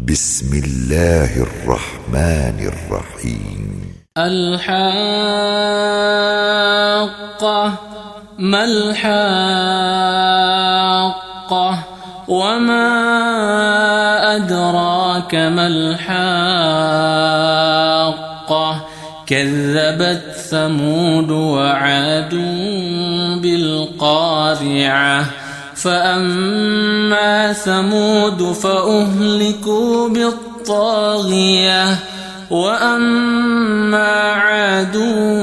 بسم الله الرحمن الرحيم. الحاقة ما الحاقة وما أدراك ما الحاقة كذبت ثمود وعاد بالقارعة فأما ثمود فأهلكوا بالطاغية وأما عاد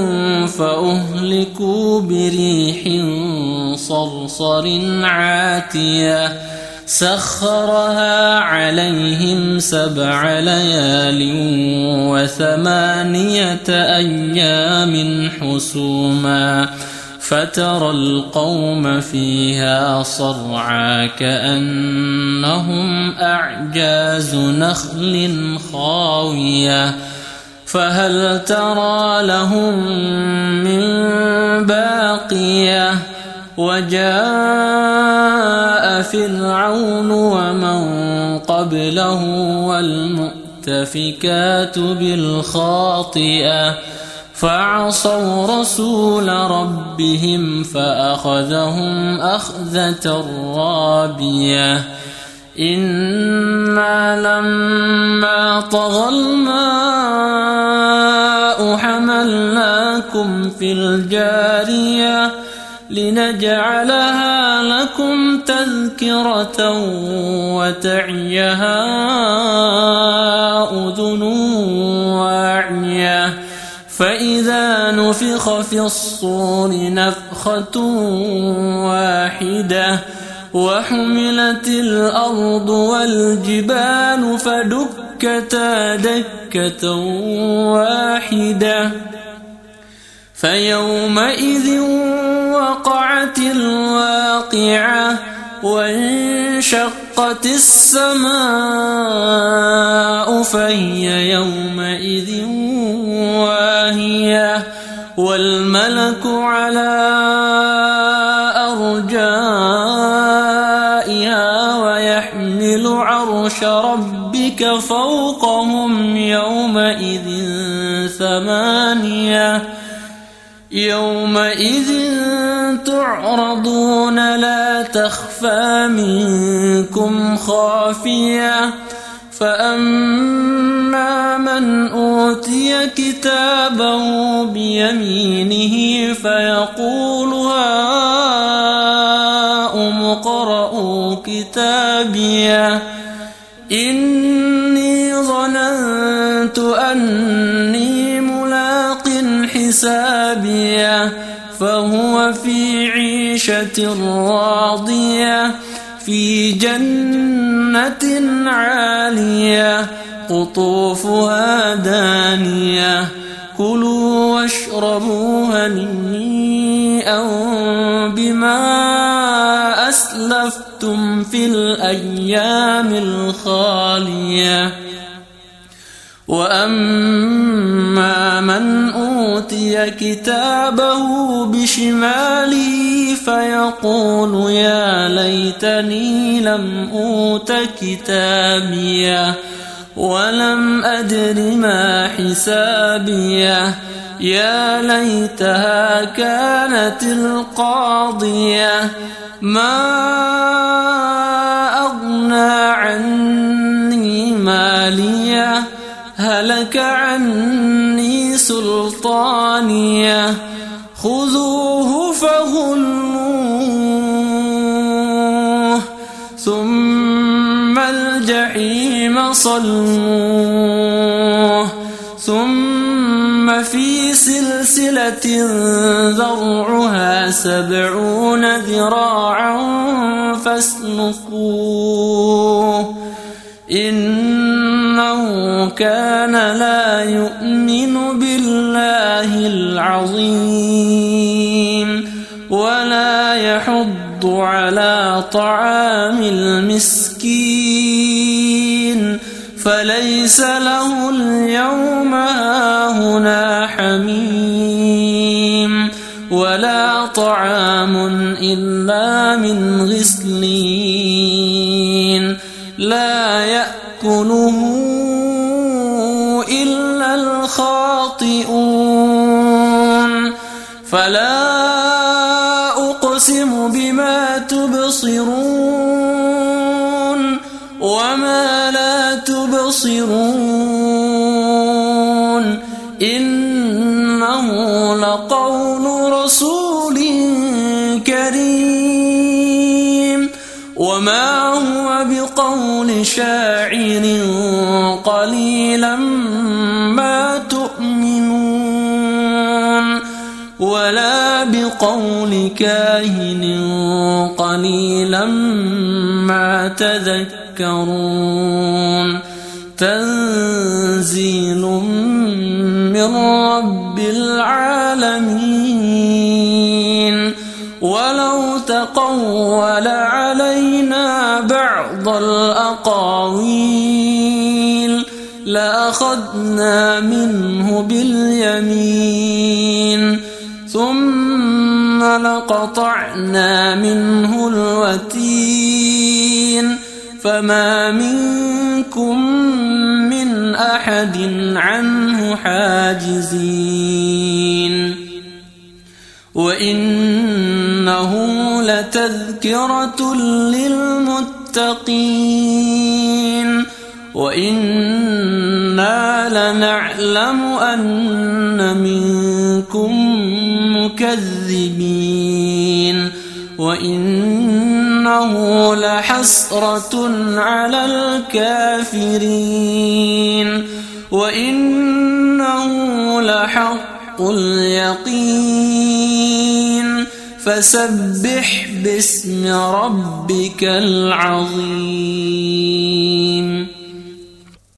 فأهلكوا بريح صرصر عاتية سخرها عليهم 7 ليال و8 أيام حسوما فترى القوم فيها صرعى كأنهم أعجاز نخل خاوية فهل ترى لهم من باقية وجاء فرعون ومن قبله والمؤتفكات بالخاطئة فعصوا رسول ربهم فأخذهم أخذة رابية إنا لما طغى الماء حملناكم في الجارية لنجعلها لكم تذكرة وتعيها أذن واعية فإذا نفخ في الصور نفخة واحدة وحملت الأرض والجبال فدكتا دكة واحدة فيومئذ وقعت الواقعة وانشقت السماء فهي يومئذ واهية والملك على أرجائها ويحمل عرش ربك فوقهم يومئذ 8 يومئذ تعرضون لا تخفى منكم خافية فأما من أوتي كتابه بيمينه فيقول هاؤم اقرءوا كتابيه إني ظننت أني ملاق حسابيه فهو في عيشة راضية في جنة عالية قطوفها دانية كلوا واشربوا هنيئا بما أسلفتم في الأيام الخالية وأما من أوتي كتابه بشماله فيقول يا ليتني لم أوت كتابيه ولم أدر ما حسابيه يا ليتها كانت القاضية ما أغنى عني ماليه هلك عني سلطانيه خذوه فغلوه ثم الجحيم صلوه ثم في سلسلة ذرعها 70 ذراعا فاسلكوه إنه كان لا يؤمن بالله العظيم ولا يحض على طعام المسكين فليس له اليوم هاهنا حميم ولا طعام إلا من غسلين لا يأكل يأكله إلا الخاطئون فلا أقسم بما تبصرون وما لا تبصرون إنه لقول رسول كريم وما هو بقول شاعر قليلا ما تؤمنون ولا بقول كاهن قليلا ما تذكرون تنزيل من رب العالمين ولو تقول علينا بعض الأقاويل لأخذنا منه باليمين ثم لقطعنا منه الوتين فما منكم من أحد عنه حاجزين وإنه لتذكرة للمتقين وإنا لنعلم أن منكم مكذبين وإنه لحسرة على الكافرين وإنه لحق اليقين فسبح باسم ربك العظيم.